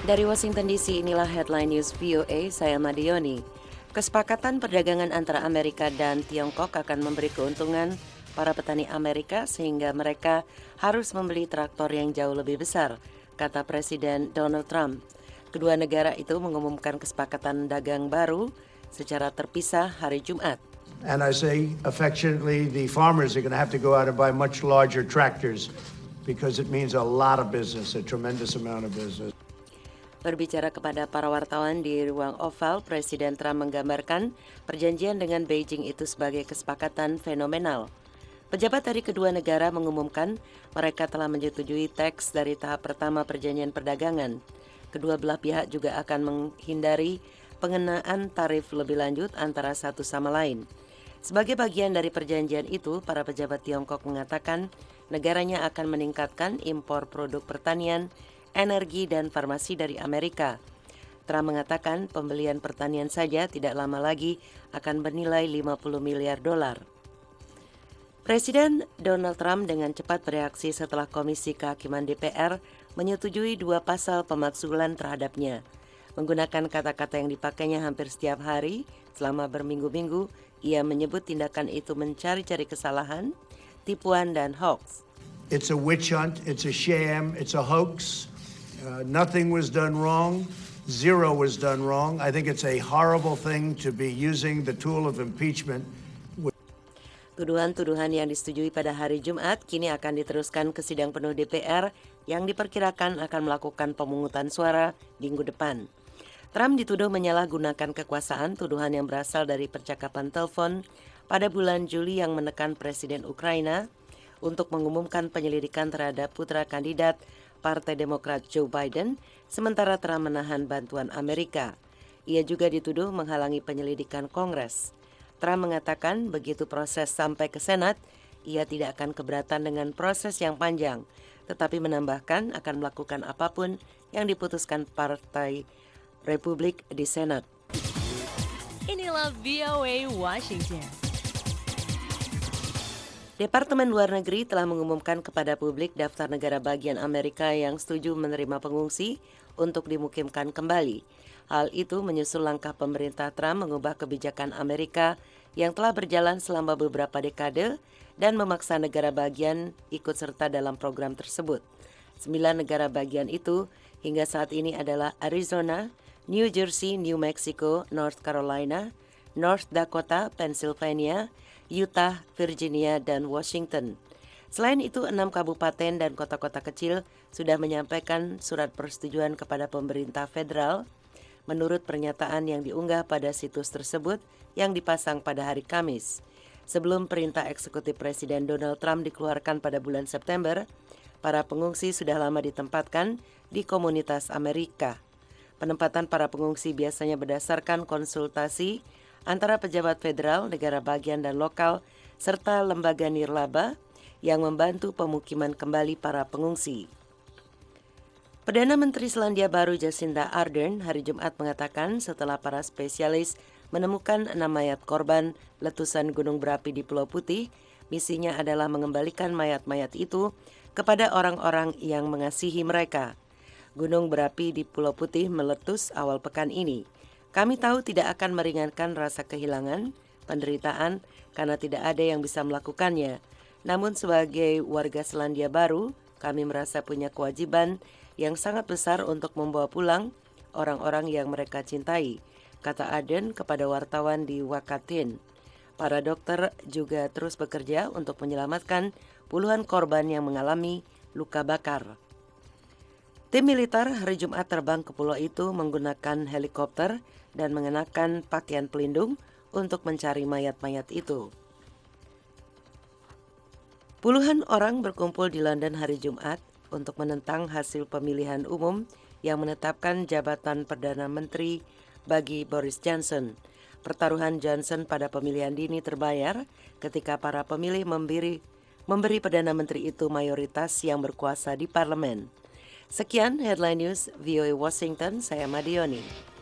Dari Washington DC, inilah headline news VOA, saya Madioni. Kesepakatan perdagangan antara Amerika dan Tiongkok akan memberi keuntungan para petani Amerika sehingga mereka harus membeli traktor yang jauh lebih besar, kata Presiden Donald Trump. Kedua negara itu mengumumkan kesepakatan dagang baru secara terpisah hari Jumat. And I say affectionately, the farmers are going to have to go out and buy much larger tractors because it means a lot of business, a tremendous amount of business. Berbicara kepada para wartawan di ruang oval, Presiden Trump menggambarkan perjanjian dengan Beijing itu sebagai kesepakatan fenomenal. Pejabat dari kedua negara mengumumkan mereka telah menyetujui teks dari tahap pertama perjanjian perdagangan. Kedua belah pihak juga akan menghindari pengenaan tarif lebih lanjut antara satu sama lain. Sebagai bagian dari perjanjian itu, para pejabat Tiongkok mengatakan negaranya akan meningkatkan impor produk pertanian, energi, dan farmasi dari Amerika. Trump mengatakan pembelian pertanian saja tidak lama lagi akan bernilai 50 miliar dolar. Presiden Donald Trump dengan cepat bereaksi setelah Komisi Kehakiman DPR menyetujui 2 pasal pemakzulan terhadapnya. Menggunakan kata-kata yang dipakainya hampir setiap hari selama berminggu-minggu, ia menyebut tindakan itu mencari-cari kesalahan, tipuan, dan hoax. It's a witch hunt, it's a sham, it's a hoax. Nothing was done wrong. Zero was done wrong. I think it's a horrible thing to be using the tool of impeachment. Tuduhan-tuduhan yang disetujui pada hari Jumat kini akan diteruskan ke sidang penuh DPR yang diperkirakan akan melakukan pemungutan suara minggu depan. Trump dituduh menyalahgunakan kekuasaan, tuduhan yang berasal dari percakapan telepon pada bulan Juli yang menekan Presiden Ukraina untuk mengumumkan penyelidikan terhadap putra kandidat Partai Demokrat Joe Biden, sementara Trump menahan bantuan Amerika. Ia juga dituduh menghalangi penyelidikan Kongres. Trump mengatakan begitu proses sampai ke Senat, ia tidak akan keberatan dengan proses yang panjang, tetapi menambahkan akan melakukan apapun yang diputuskan Partai Republik di Senat. Inilah VOA Washington. Departemen Luar Negeri telah mengumumkan kepada publik daftar negara bagian Amerika yang setuju menerima pengungsi untuk dimukimkan kembali. Hal itu menyusul langkah pemerintah Trump mengubah kebijakan Amerika yang telah berjalan selama beberapa dekade dan memaksa negara bagian ikut serta dalam program tersebut. 9 negara bagian itu hingga saat ini adalah Arizona, New Jersey, New Mexico, North Carolina, North Dakota, Pennsylvania, Utah, Virginia, dan Washington. Selain itu, 6 kabupaten dan kota-kota kecil sudah menyampaikan surat persetujuan kepada pemerintah federal menurut pernyataan yang diunggah pada situs tersebut yang dipasang pada hari Kamis. Sebelum perintah eksekutif Presiden Donald Trump dikeluarkan pada bulan September, para pengungsi sudah lama ditempatkan di komunitas Amerika. Penempatan para pengungsi biasanya berdasarkan konsultasi antara pejabat federal, negara bagian, dan lokal, serta lembaga nirlaba yang membantu pemukiman kembali para pengungsi. Perdana Menteri Selandia Baru Jacinda Ardern hari Jumat mengatakan setelah para spesialis menemukan 6 mayat korban letusan gunung berapi di Pulau Putih, misinya adalah mengembalikan mayat-mayat itu kepada orang-orang yang mengasihi mereka. Gunung berapi di Pulau Putih meletus awal pekan ini. Kami tahu tidak akan meringankan rasa kehilangan, penderitaan, karena tidak ada yang bisa melakukannya. Namun sebagai warga Selandia Baru, kami merasa punya kewajiban yang sangat besar untuk membawa pulang orang-orang yang mereka cintai, kata Ardern kepada wartawan di Wakatin. Para dokter juga terus bekerja untuk menyelamatkan puluhan korban yang mengalami luka bakar. Tim militer hari Jumat terbang ke pulau itu menggunakan helikopter dan mengenakan pakaian pelindung untuk mencari mayat-mayat itu. Puluhan orang berkumpul di London hari Jumat untuk menentang hasil pemilihan umum yang menetapkan jabatan Perdana Menteri bagi Boris Johnson. Pertaruhan Johnson pada pemilihan dini terbayar ketika para pemilih memberi Perdana Menteri itu mayoritas yang berkuasa di parlemen. Sekian headline news VOA Washington, saya Madioni.